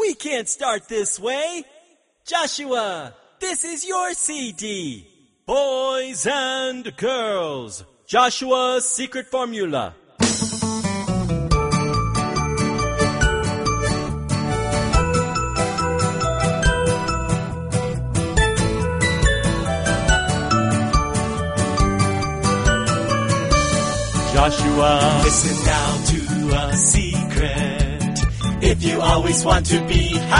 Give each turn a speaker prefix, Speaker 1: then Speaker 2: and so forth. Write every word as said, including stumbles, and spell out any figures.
Speaker 1: We can't start this way. Joshua, this is your C D. Boys and girls, Joshua's secret formula. Joshua, listen now to a secret. If you always want to be happy,